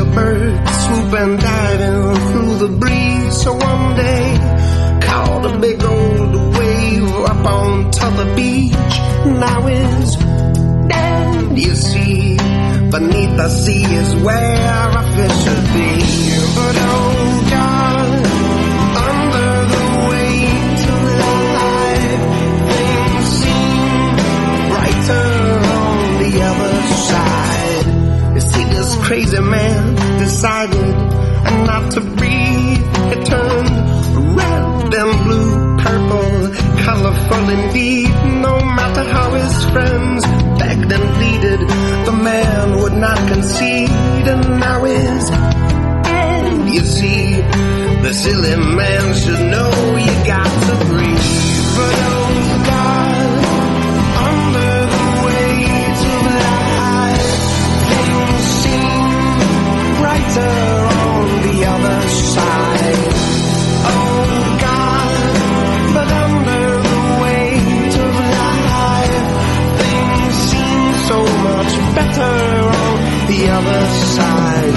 bird swooping, diving through the breeze. So one day, caught a big old wave up onto the beach. Now it's dead, you see. Beneath the sea is where a fish should be. But oh God, under the waves of life, things seem brighter on the other side. You see, this crazy man decided not to breathe. It turned red and blue, purple, colorful indeed. No matter how his friends begged and pleaded, the man would not concede. And now is dead, you see. The silly man should know you got to breathe. But oh God, under the waves of life, things seem brighter on the other side. Oh God, but under the waves of life, things seem so much better on the other side.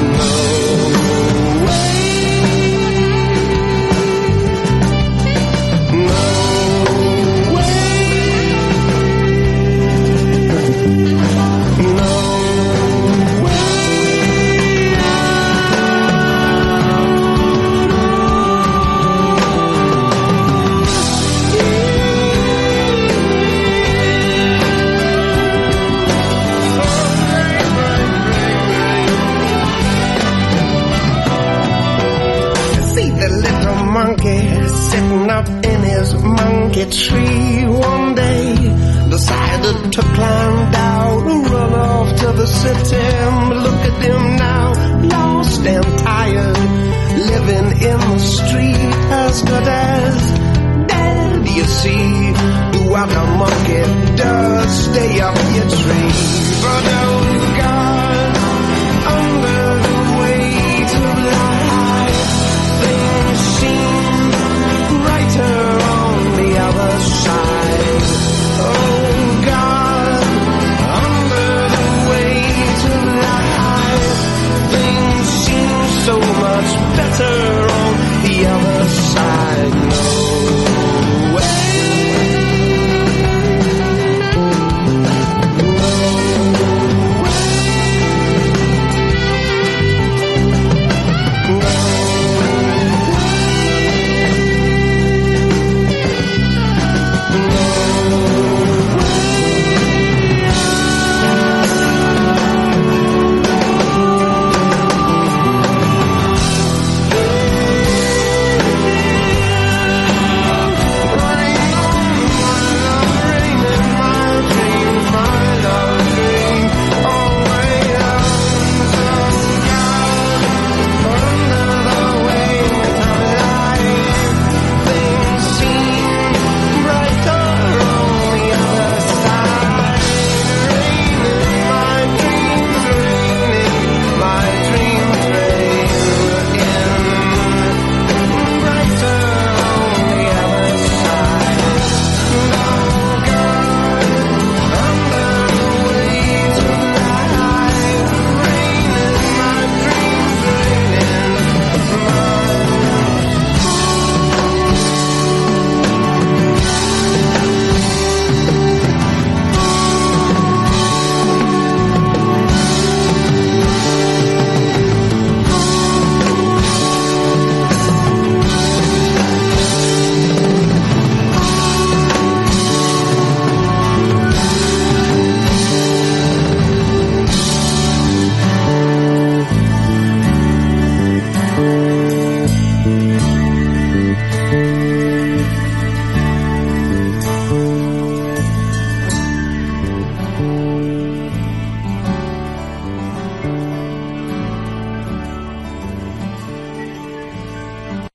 Sitting up in his monkey tree one day, decided to climb down and run off to the city. Look at him now, lost and tired, living in the street, as good as dead, you see. Do what a monkey does, stay up your tree. But oh God,